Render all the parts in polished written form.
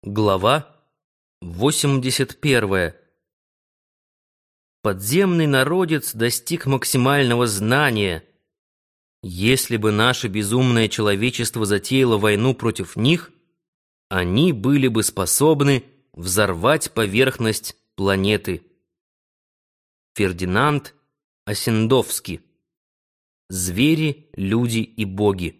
Глава 81. Подземный народец достиг максимального знания. Если бы наше безумное человечество затеяло войну против них, они были бы способны взорвать поверхность планеты. Фердинанд Осендовский. Звери, люди и боги.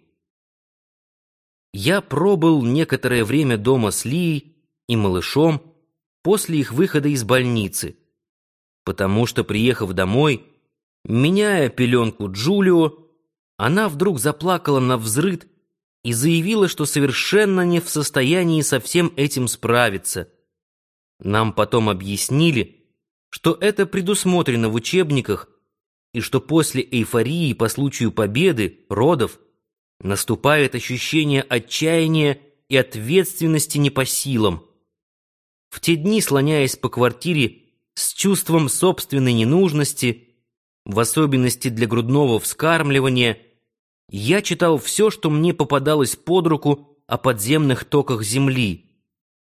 Я пробыл некоторое время дома с Лией и малышом после их выхода из больницы, потому что, приехав домой, меняя пеленку Джулио, она вдруг заплакала навзрыд и заявила, что совершенно не в состоянии со всем этим справиться. Нам потом объяснили, что это предусмотрено в учебниках и что после эйфории по случаю победы, родов, наступает ощущение отчаяния и ответственности не по силам. В те дни, слоняясь по квартире с чувством собственной ненужности, в особенности для грудного вскармливания, я читал все, что мне попадалось под руку о подземных токах Земли.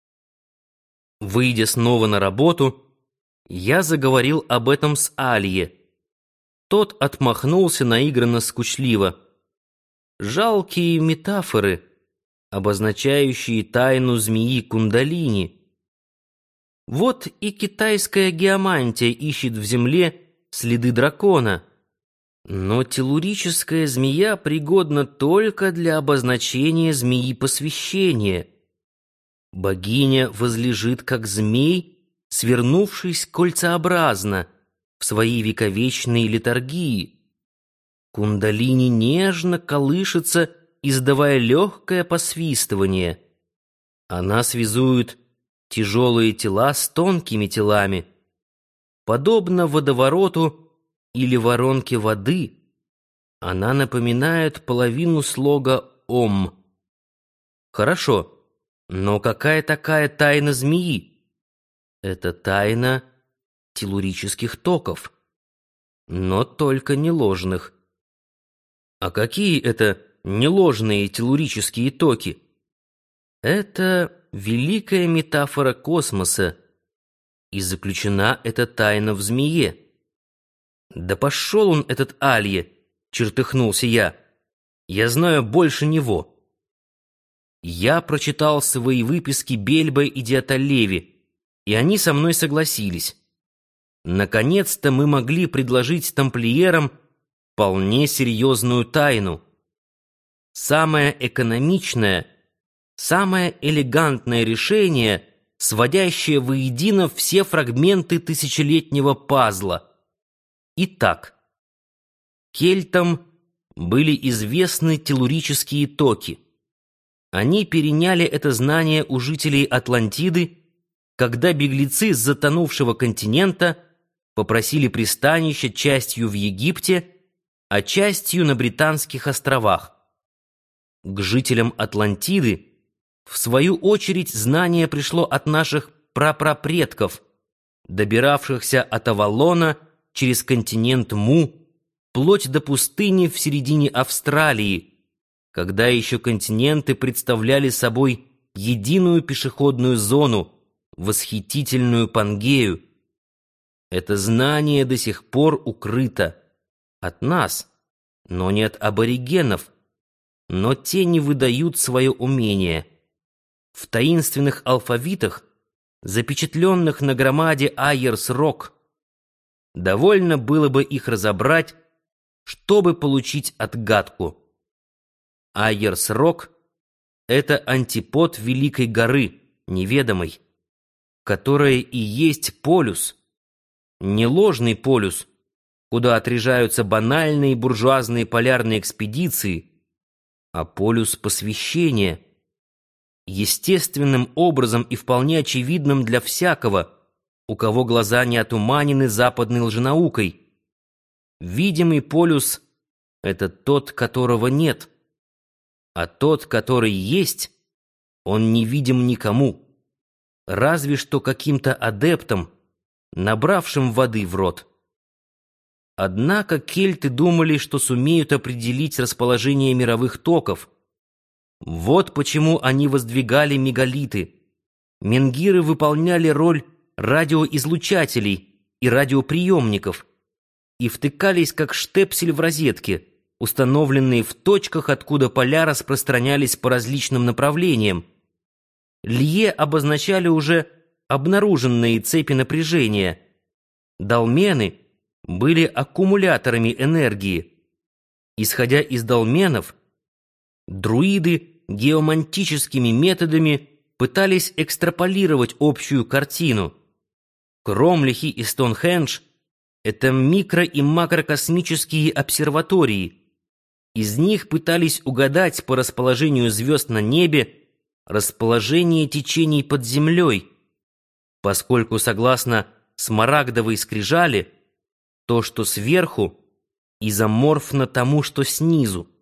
Выйдя снова на работу, я заговорил об этом с Алье. Тот отмахнулся наигранно скучливо. Жалкие метафоры, обозначающие тайну змеи Кундалини. Вот и китайская геомантия ищет в земле следы дракона, но телурическая змея пригодна только для обозначения змеи посвящения. Богиня возлежит как змей, свернувшись кольцеобразно в своей вековечной литургии. Кундалини нежно колышется, издавая легкое посвистывание. Она связует тяжелые тела с тонкими телами. Подобно водовороту или воронке воды, она напоминает половину слога «Ом». Хорошо, но какая такая тайна змеи? Это тайна телурических токов, но только не ложных. А какие это неложные телурические токи? Это великая метафора космоса, и заключена эта тайна в змее. Да пошел он, этот Алье, чертыхнулся я. Я знаю больше него. Я прочитал свои выписки Бельба и Диатолеви, и они со мной согласились. Наконец-то мы могли предложить тамплиерам вполне серьезную тайну. Самое экономичное, самое элегантное решение, сводящее воедино все фрагменты тысячелетнего пазла. Итак, кельтам были известны телурические токи. Они переняли это знание у жителей Атлантиды, когда беглецы с затонувшего континента попросили пристанища частью в Египте, а частью на Британских островах. К жителям Атлантиды, в свою очередь, знание пришло от наших прапрапредков, добиравшихся от Авалона через континент Му, вплоть до пустыни в середине Австралии, когда еще континенты представляли собой единую пешеходную зону, восхитительную Пангею. Это знание до сих пор укрыто от нас, но не от аборигенов, но те не выдают свое умение. В таинственных алфавитах, запечатленных на громаде Айерс-Рок, довольно было бы их разобрать, чтобы получить отгадку. Айерс-Рок — это антипод Великой горы, неведомой, которая и есть полюс, не ложный полюс, куда отряжаются банальные буржуазные полярные экспедиции, а полюс посвящения, естественным образом и вполне очевидным для всякого, у кого глаза не отуманены западной лженаукой. Видимый полюс — это тот, которого нет, а тот, который есть, он не видим никому, разве что каким-то адептам, набравшим воды в рот. Однако кельты думали, что сумеют определить расположение мировых токов. Вот почему они воздвигали мегалиты, менгиры выполняли роль радиоизлучателей и радиоприемников и втыкались как штепсель в розетки, установленные в точках, откуда поля распространялись по различным направлениям. Лье обозначали уже обнаруженные цепи напряжения. Долмены были аккумуляторами энергии. Исходя из долменов, друиды геомантическими методами пытались экстраполировать общую картину. Кромлихи и Стоунхендж — это микро- и макрокосмические обсерватории. Из них пытались угадать по расположению звезд на небе расположение течений под землей, поскольку, согласно смарагдовой скрижали, то, что сверху, изоморфно тому, что снизу.